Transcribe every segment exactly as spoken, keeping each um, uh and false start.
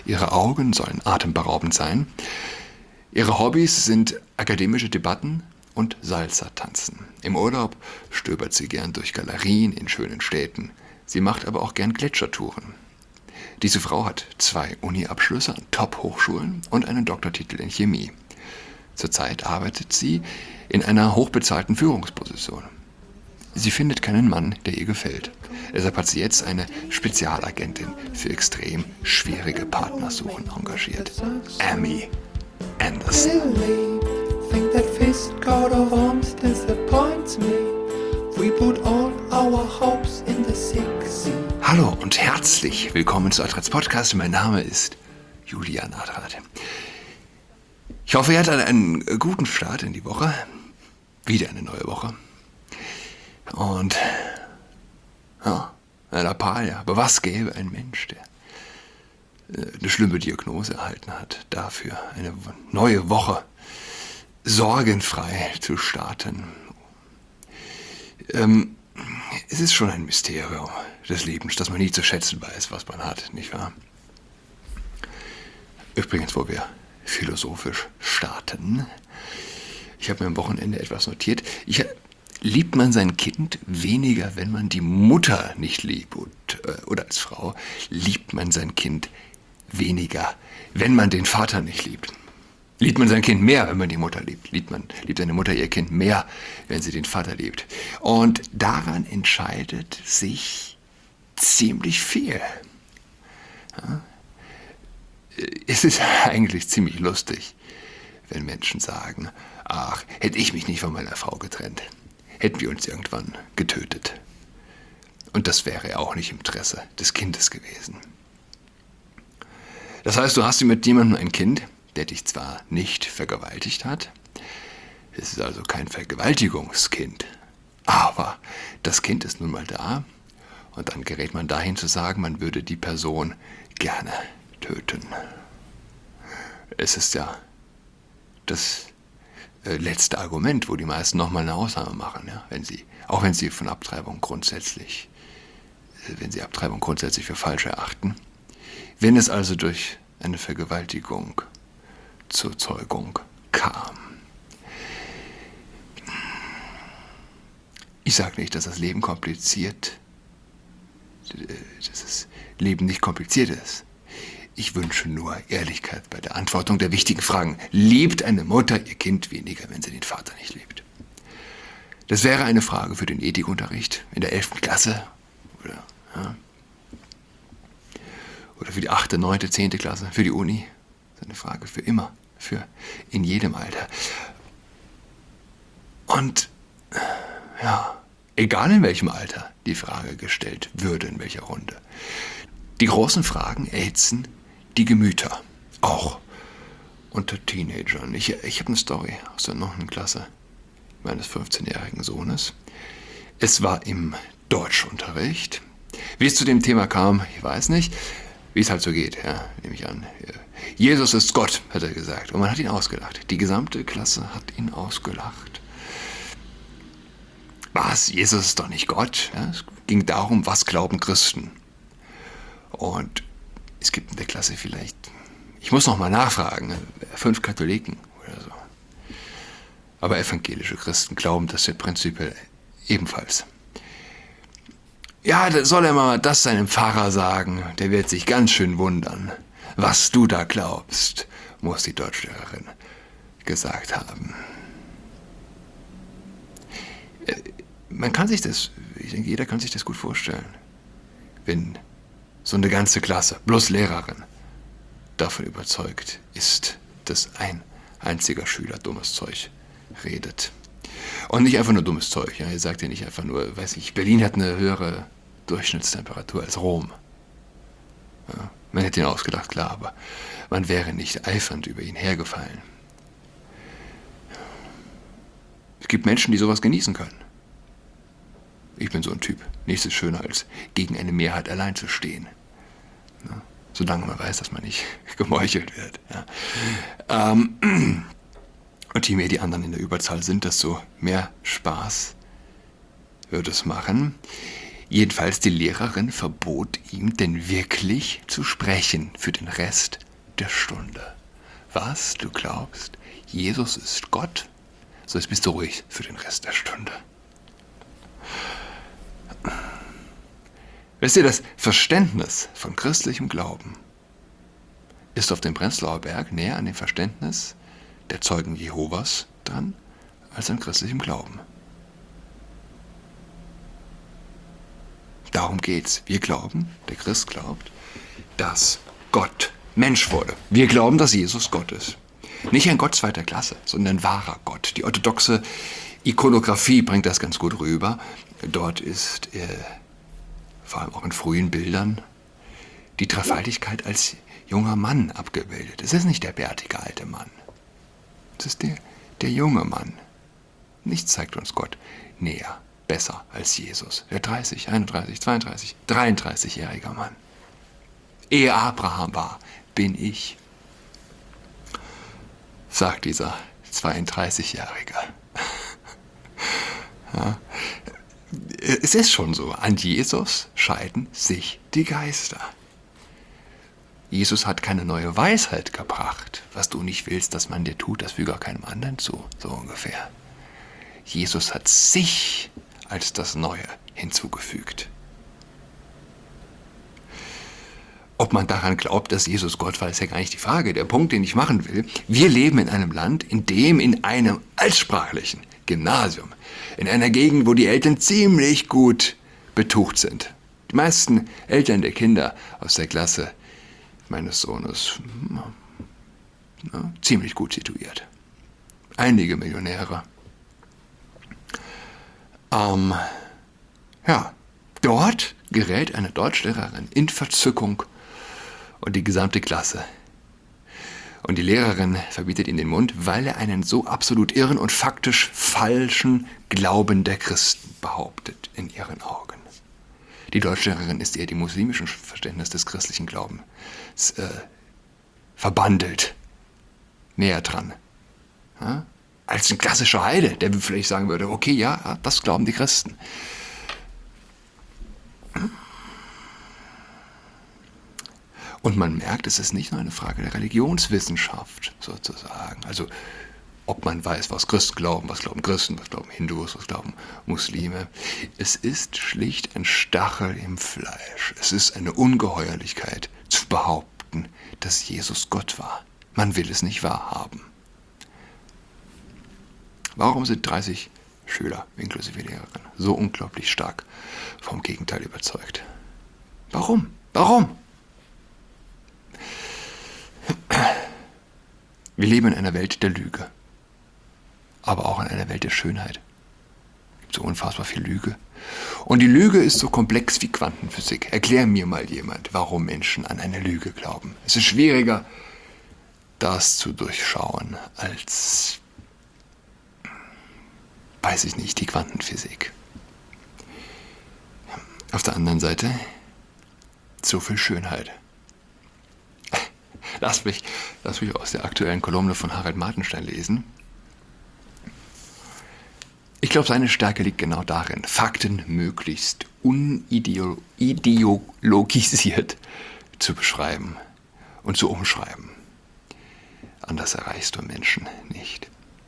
Ihre Augen sollen atemberaubend sein. Ihre Hobbys sind akademische Debatten und Salsa-Tanzen. Im Urlaub stöbert sie gern durch Galerien in schönen Städten. Sie macht aber auch gern Gletschertouren. Diese Frau hat zwei Uni-Abschlüsse an Top-Hochschulen und einen Doktortitel in Chemie. Zurzeit arbeitet sie in einer hochbezahlten Führungsposition. Sie findet keinen Mann, der ihr gefällt. Deshalb hat sie jetzt eine Spezialagentin für extrem schwierige Partnersuchen engagiert. Amy Anderson. Hallo und herzlich willkommen zu Adrats Podcast. Mein Name ist Julian Adrat. Ich hoffe, ihr hattet einen guten Start in die Woche. Wieder eine neue Woche. Und ja, eine Lappalia. Aber was gäbe ein Mensch, der eine schlimme Diagnose erhalten hat, dafür eine neue Woche sorgenfrei zu starten? Ähm, es ist schon ein Mysterium des Lebens, dass man nie zu schätzen weiß, was man hat, nicht wahr? Übrigens, wo wir philosophisch starten. Ich habe mir am Wochenende etwas notiert. Ich, liebt man sein Kind weniger, wenn man die Mutter nicht liebt? Und, äh, oder als Frau liebt man sein Kind weniger, wenn man den Vater nicht liebt? Liebt man sein Kind mehr, wenn man die Mutter liebt? Liebt man, liebt eine Mutter ihr Kind mehr, wenn sie den Vater liebt? Und daran entscheidet sich ziemlich viel. Ja? Es ist eigentlich ziemlich lustig, wenn Menschen sagen, ach, hätte ich mich nicht von meiner Frau getrennt, hätten wir uns irgendwann getötet. Und das wäre auch nicht im Interesse des Kindes gewesen. Das heißt, du hast mit jemandem ein Kind, der dich zwar nicht vergewaltigt hat, es ist also kein Vergewaltigungskind, aber das Kind ist nun mal da und dann gerät man dahin zu sagen, man würde die Person gerne töten. Es ist ja das äh, letzte Argument, wo die meisten nochmal eine Ausnahme machen, ja? wenn sie, auch wenn sie von Abtreibung grundsätzlich, äh, wenn sie Abtreibung grundsätzlich für falsch erachten. Wenn es also durch eine Vergewaltigung zur Zeugung kam. Ich sage nicht, dass das Leben kompliziert, dass das Leben nicht kompliziert ist. Ich wünsche nur Ehrlichkeit bei der Antwortung der wichtigen Fragen. Liebt eine Mutter ihr Kind weniger, wenn sie den Vater nicht liebt? Das wäre eine Frage für den Ethikunterricht in der elften Klasse oder, ja, oder für die achte, neunte, zehnte Klasse, für die Uni. Das ist eine Frage für immer, für in jedem Alter. Und ja, egal in welchem Alter die Frage gestellt würde, in welcher Runde. Die großen Fragen erhitzen die Gemüter, auch unter Teenagern. Ich, ich habe eine Story aus der neunten Klasse meines fünfzehnjährigen Sohnes. Es war im Deutschunterricht. Wie es zu dem Thema kam, ich weiß nicht. Wie es halt so geht, ja, nehme ich an. Jesus ist Gott, hat er gesagt. Und man hat ihn ausgelacht. Die gesamte Klasse hat ihn ausgelacht. Was? Jesus ist doch nicht Gott? Ja, es ging darum, was glauben Christen? Und es gibt in der Klasse vielleicht, ich muss noch mal nachfragen, fünf Katholiken oder so. Aber evangelische Christen glauben das ja prinzipiell ebenfalls. Ja, da soll er mal das seinem Pfarrer sagen, der wird sich ganz schön wundern. Was du da glaubst, muss die Deutschlehrerin gesagt haben. Man kann sich das, ich denke, jeder kann sich das gut vorstellen, wenn so eine ganze Klasse, bloß Lehrerin, davon überzeugt ist, dass ein einziger Schüler dummes Zeug redet. Und nicht einfach nur dummes Zeug. Ja, er sagt ja nicht einfach nur, weiß ich, Berlin hat eine höhere Durchschnittstemperatur als Rom. Ja, man hätte ihn ausgedacht, klar, aber man wäre nicht eifernd über ihn hergefallen. Es gibt Menschen, die sowas genießen können. Ich bin so ein Typ. Nichts ist schöner, als gegen eine Mehrheit allein zu stehen. Ja, solange man weiß, dass man nicht gemeuchelt wird. Ja. Ähm, und je mehr die anderen in der Überzahl sind, desto mehr Spaß wird es machen. Jedenfalls die Lehrerin verbot ihm, denn wirklich zu sprechen für den Rest der Stunde. Was, du glaubst, Jesus ist Gott? So, jetzt bist du ruhig für den Rest der Stunde. Wisst ihr, das Verständnis von christlichem Glauben ist auf dem Prenzlauer Berg näher an dem Verständnis der Zeugen Jehovas dran, als an christlichem Glauben. Darum geht's. Wir glauben, der Christ glaubt, dass Gott Mensch wurde. Wir glauben, dass Jesus Gott ist. Nicht ein Gott zweiter Klasse, sondern ein wahrer Gott. Die orthodoxe Ikonographie bringt das ganz gut rüber. Dort ist, äh, vor allem auch in frühen Bildern, die Dreifaltigkeit als junger Mann abgebildet. Es ist nicht der bärtige alte Mann. Es ist der, der junge Mann. Nichts zeigt uns Gott näher, besser als Jesus. Der dreißig, einunddreißig, zweiunddreißig, dreiunddreißigjähriger Mann. Ehe Abraham war, bin ich, sagt dieser zweiunddreißigjährige. Ja. Es ist schon so, an Jesus scheiden sich die Geister. Jesus hat keine neue Weisheit gebracht. Was du nicht willst, dass man dir tut, das füge auch keinem anderen zu, so ungefähr. Jesus hat sich als das Neue hinzugefügt. Ob man daran glaubt, dass Jesus Gott war, ist ja gar nicht die Frage. Der Punkt, den ich machen will, wir leben in einem Land, in dem in einem altsprachlichen Gymnasium, in einer Gegend, wo die Eltern ziemlich gut betucht sind. Die meisten Eltern der Kinder aus der Klasse meines Sohnes ja, ziemlich gut situiert. Einige Millionäre. Ähm, ja, dort gerät eine Deutschlehrerin in Verzückung und die gesamte Klasse. Und die Lehrerin verbietet ihm den Mund, weil er einen so absolut irren und faktisch falschen Glauben der Christen behauptet in ihren Augen. Die Deutschlehrerin ist eher dem muslimischen Verständnis des christlichen Glaubens äh, verbandelt, näher dran. Ja? Als ein klassischer Heide, der vielleicht sagen würde, okay, ja, das glauben die Christen. Und man merkt, es ist nicht nur eine Frage der Religionswissenschaft, sozusagen. Also, ob man weiß, was Christen glauben, was glauben Christen, was glauben Hindus, was glauben Muslime. Es ist schlicht ein Stachel im Fleisch. Es ist eine Ungeheuerlichkeit, zu behaupten, dass Jesus Gott war. Man will es nicht wahrhaben. Warum sind dreißig Schüler, inklusive Lehrerin, so unglaublich stark vom Gegenteil überzeugt? Warum? Warum? Wir leben in einer Welt der Lüge, aber auch in einer Welt der Schönheit. Es gibt so unfassbar viel Lüge. Und die Lüge ist so komplex wie Quantenphysik. Erklär mir mal jemand, warum Menschen an eine Lüge glauben. Es ist schwieriger, das zu durchschauen, als, weiß ich nicht, die Quantenphysik. Auf der anderen Seite, so viel Schönheit. Lass mich, lass mich aus der aktuellen Kolumne von Harald Martenstein lesen. Ich glaube, seine Stärke liegt genau darin, Fakten möglichst unideologisiert zu beschreiben und zu umschreiben. Anders erreichst du Menschen nicht.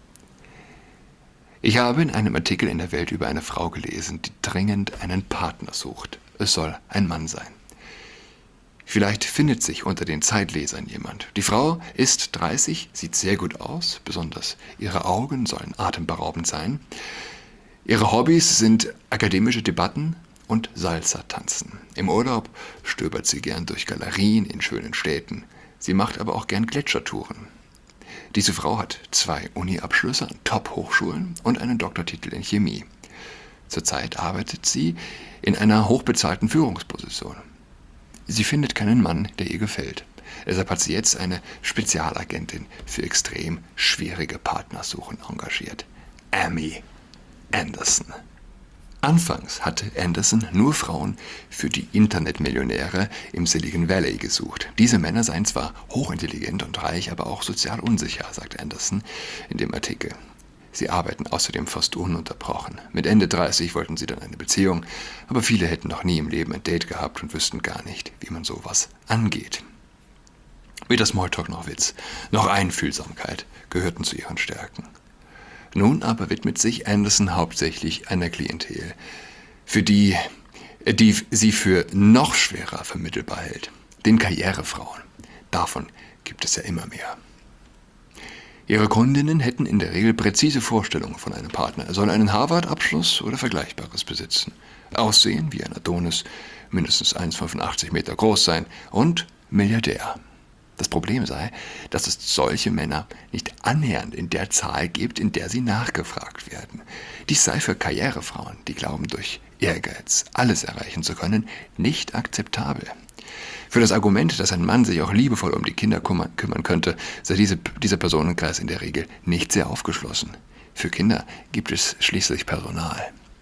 Ich habe in einem Artikel in der Welt über eine Frau gelesen, die dringend einen Partner sucht. Es soll ein Mann sein. Vielleicht findet sich unter den Zeitlesern jemand. Die Frau ist dreißig, sieht sehr gut aus, besonders ihre Augen sollen atemberaubend sein. Ihre Hobbys sind akademische Debatten und Salsa-Tanzen. Im Urlaub stöbert sie gern durch Galerien in schönen Städten. Sie macht aber auch gern Gletschertouren. Diese Frau hat zwei Uni-Abschlüsse an Top-Hochschulen und einen Doktortitel in Chemie. Zurzeit arbeitet sie in einer hochbezahlten Führungsposition. Sie findet keinen Mann, der ihr gefällt. Deshalb hat sie jetzt eine Spezialagentin für extrem schwierige Partnersuchen engagiert. Amy Anderson. Anfangs hatte Anderson nur Frauen für die Internetmillionäre im Silicon Valley gesucht. Diese Männer seien zwar hochintelligent und reich, aber auch sozial unsicher, sagt Anderson in dem Artikel. Sie arbeiten außerdem fast ununterbrochen. Mit Ende dreißig wollten sie dann eine Beziehung, aber viele hätten noch nie im Leben ein Date gehabt und wüssten gar nicht, wie man sowas angeht. Weder Smalltalk noch Witz, noch Einfühlsamkeit gehörten zu ihren Stärken. Nun aber widmet sich Anderson hauptsächlich einer Klientel, für die, die sie für noch schwerer vermittelbar hält, den Karrierefrauen. Davon gibt es ja immer mehr. Ihre Kundinnen hätten in der Regel präzise Vorstellungen von einem Partner. Er soll einen Harvard-Abschluss oder Vergleichbares besitzen, aussehen wie ein Adonis, mindestens eins Komma fünfundachtzig Meter groß sein und Milliardär. Das Problem sei, dass es solche Männer nicht annähernd in der Zahl gibt, in der sie nachgefragt werden. Dies sei für Karrierefrauen, die glauben, durch Ehrgeiz alles erreichen zu können, nicht akzeptabel. Für das Argument, dass ein Mann sich auch liebevoll um die Kinder kümmern, kümmern könnte, sei diese, dieser Personenkreis in der Regel nicht sehr aufgeschlossen. Für Kinder gibt es schließlich Personal.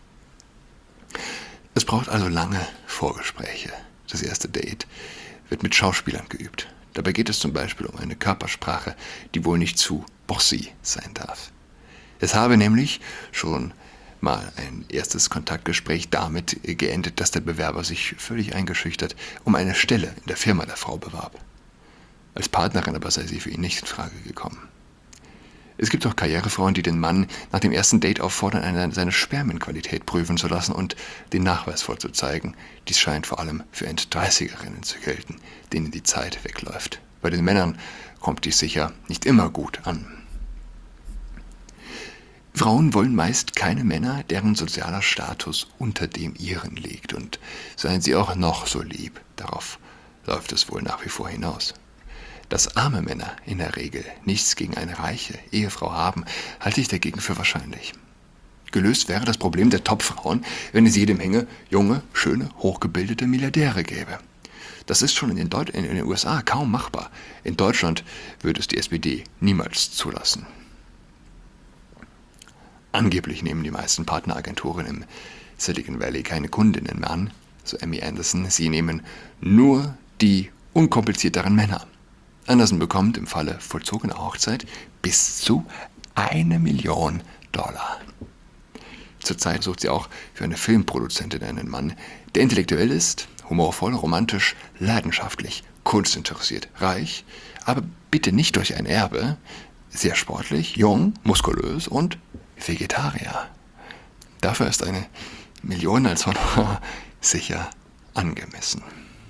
Es braucht also lange Vorgespräche. Das erste Date wird mit Schauspielern geübt. Dabei geht es zum Beispiel um eine Körpersprache, die wohl nicht zu bossy sein darf. Es habe nämlich schon mal ein erstes Kontaktgespräch damit geendet, dass der Bewerber sich völlig eingeschüchtert um eine Stelle in der Firma der Frau bewarb. Als Partnerin aber sei sie für ihn nicht in Frage gekommen. Es gibt auch Karrierefrauen, die den Mann nach dem ersten Date auffordern, eine, seine Spermienqualität prüfen zu lassen und den Nachweis vorzuzeigen. Dies scheint vor allem für End-dreißigerinnen zu gelten, denen die Zeit wegläuft. Bei den Männern kommt dies sicher nicht immer gut an. Frauen wollen meist keine Männer, deren sozialer Status unter dem ihren liegt, und seien sie auch noch so lieb, darauf läuft es wohl nach wie vor hinaus. Dass arme Männer in der Regel nichts gegen eine reiche Ehefrau haben, halte ich dagegen für wahrscheinlich. Gelöst wäre das Problem der Topfrauen, wenn es jede Menge junge, schöne, hochgebildete Milliardäre gäbe. Das ist schon in den, Deut- in den U S A kaum machbar. In Deutschland würde es die S P D niemals zulassen. Angeblich nehmen die meisten Partneragenturen im Silicon Valley keine Kundinnen mehr an, so Emmy Anderson. Sie nehmen nur die unkomplizierteren Männer. Anderson bekommt im Falle vollzogener Hochzeit bis zu eine Million Dollar. Zurzeit sucht sie auch für eine Filmproduzentin einen Mann, der intellektuell ist, humorvoll, romantisch, leidenschaftlich, kunstinteressiert, reich, aber bitte nicht durch ein Erbe, sehr sportlich, jung, muskulös und Vegetarier. Dafür ist eine Million als Honorar sicher angemessen.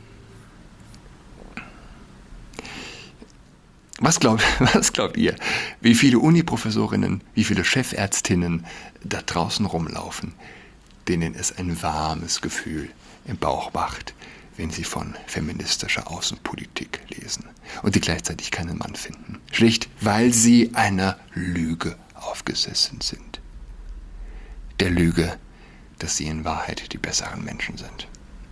Was glaubt, was glaubt ihr, wie viele Uniprofessorinnen, wie viele Chefärztinnen da draußen rumlaufen, denen es ein warmes Gefühl im Bauch macht, wenn sie von feministischer Außenpolitik lesen und die gleichzeitig keinen Mann finden? Schlicht, weil sie einer Lüge aufgesessen sind. Der Lüge, dass sie in Wahrheit die besseren Menschen sind.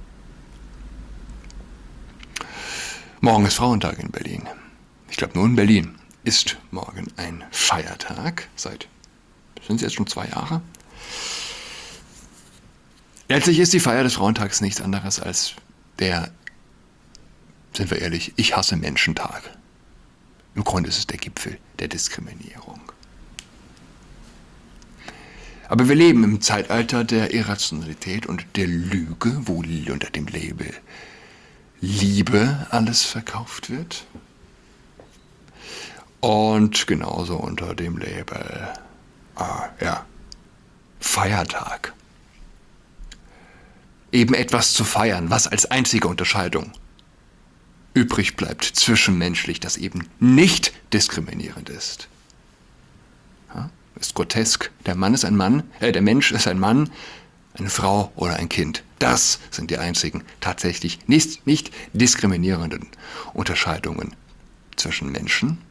Morgen ist Frauentag in Berlin. Ich glaube, nur in Berlin ist morgen ein Feiertag. Seit, sind es jetzt schon zwei Jahre? Letztlich ist die Feier des Frauentags nichts anderes als der, sind wir ehrlich, Ich hasse Menschen-Tag. Im Grunde ist es der Gipfel der Diskriminierung. Aber wir leben im Zeitalter der Irrationalität und der Lüge, wo unter dem Label Liebe alles verkauft wird. Und genauso unter dem Label, ah, ja, Feiertag. Eben etwas zu feiern, was als einzige Unterscheidung übrig bleibt zwischenmenschlich, das eben nicht diskriminierend ist. Ja, ist grotesk. Der Mann ist ein Mann, äh, der Mensch ist ein Mann, eine Frau oder ein Kind. Das sind die einzigen tatsächlich nicht, nicht diskriminierenden Unterscheidungen zwischen Menschen.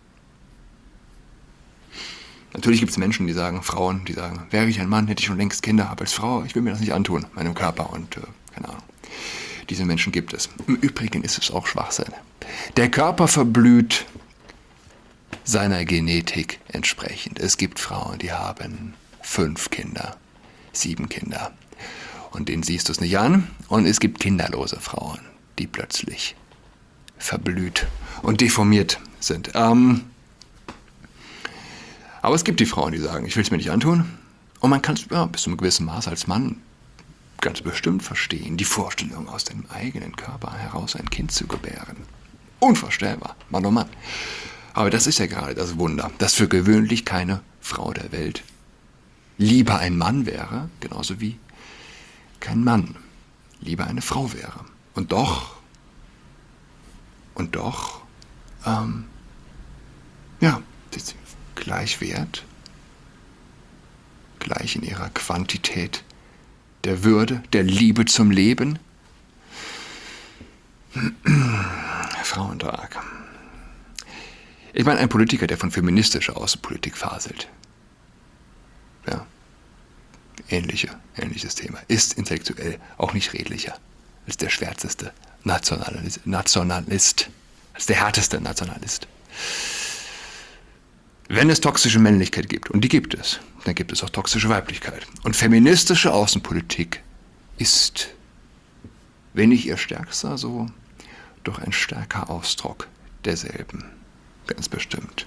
Natürlich gibt es Menschen, die sagen, Frauen, die sagen, wäre ich ein Mann, hätte ich schon längst Kinder, aber als Frau, ich will mir das nicht antun, meinem Körper und äh, keine Ahnung. Diese Menschen gibt es. Im Übrigen ist es auch Schwachsinn. Der Körper verblüht seiner Genetik entsprechend. Es gibt Frauen, die haben fünf Kinder, sieben Kinder und denen siehst du es nicht an. Und es gibt kinderlose Frauen, die plötzlich verblüht und deformiert sind. Ähm, Aber es gibt die Frauen, die sagen, ich will es mir nicht antun. Und man kann es ja, bis zu einem gewissen Maß als Mann ganz bestimmt verstehen, die Vorstellung, aus dem eigenen Körper heraus ein Kind zu gebären. Unvorstellbar, Mann oh Mann. Aber das ist ja gerade das Wunder, dass für gewöhnlich keine Frau der Welt lieber ein Mann wäre, genauso wie kein Mann lieber eine Frau wäre. Und doch, und doch, ähm, ja, sind sie gleich wert, gleich in ihrer Quantität der Würde, der Liebe zum Leben. Frauentag. Ich meine, ein Politiker, der von feministischer Außenpolitik faselt. Ja. Ähnliche, ähnliches Thema. Ist intellektuell auch nicht redlicher als der schwärzeste Nationalist, Nationalist, als der härteste Nationalist. Wenn es toxische Männlichkeit gibt, und die gibt es, dann gibt es auch toxische Weiblichkeit. Und feministische Außenpolitik ist, wenn nicht ihr stärkster, so doch ein stärker Ausdruck derselben. Ganz bestimmt.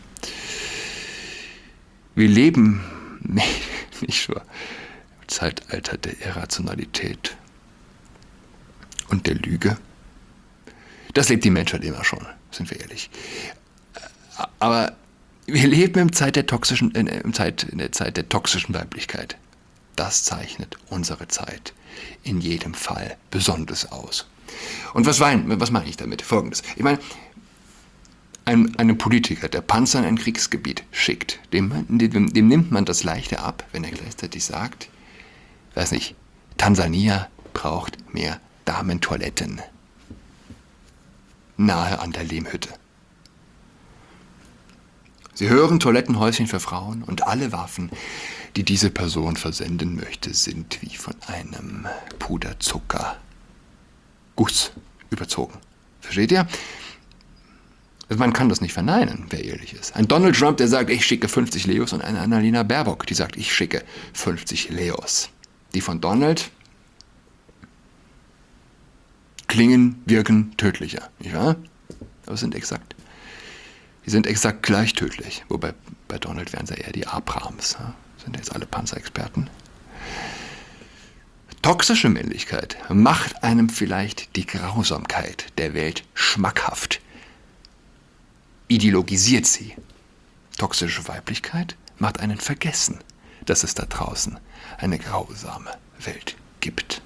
Wir leben nicht, nicht nur im Zeitalter der Irrationalität und der Lüge. Das lebt die Menschheit immer schon, sind wir ehrlich. Aber wir leben im Zeit der toxischen, in, im Zeit, in der Zeit der toxischen Weiblichkeit. Das zeichnet unsere Zeit in jedem Fall besonders aus. Und was, wein, was meine ich damit? Folgendes. Ich meine, ein, einem Politiker, der Panzer in ein Kriegsgebiet schickt, dem, dem, dem nimmt man das Leichte ab, wenn er gleichzeitig sagt, weiß nicht, Tansania braucht mehr Damentoiletten nahe an der Lehmhütte. Sie hören Toilettenhäuschen für Frauen und alle Waffen, die diese Person versenden möchte, sind wie von einem Puderzuckerguss überzogen. Versteht ihr? Also man kann das nicht verneinen, wer ehrlich ist. Ein Donald Trump, der sagt, ich schicke fünfzig Leos, und eine Annalena Baerbock, die sagt, ich schicke fünfzig Leos. Die von Donald klingen, wirken tödlicher, nicht wahr? Aber sind exakt. Die sind exakt gleich tödlich. Wobei bei Donald wären es ja eher die Abrams. Ja? Sind jetzt alle Panzerexperten. Toxische Männlichkeit macht einem vielleicht die Grausamkeit der Welt schmackhaft. Ideologisiert sie. Toxische Weiblichkeit macht einen vergessen, dass es da draußen eine grausame Welt gibt.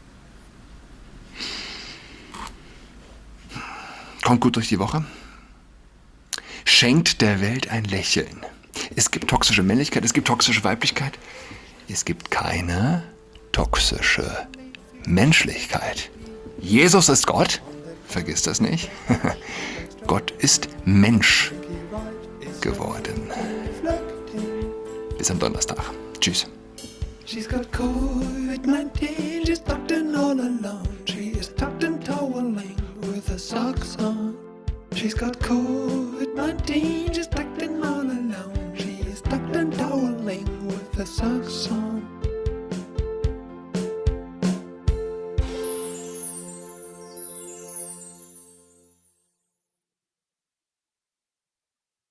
Kommt gut durch die Woche. Schenkt der Welt ein Lächeln. Es gibt toxische Männlichkeit, es gibt toxische Weiblichkeit. Es gibt keine toxische Menschlichkeit. Jesus ist Gott. Vergiss das nicht. Gott ist Mensch geworden. Bis am Donnerstag. Tschüss. She's got COVID nineteen, she's tucked in all alone. She is tucked in toweling with her socks on. She's got COVID nineteen, she's tucked in all alone. She is tucked in toweling with her socks on.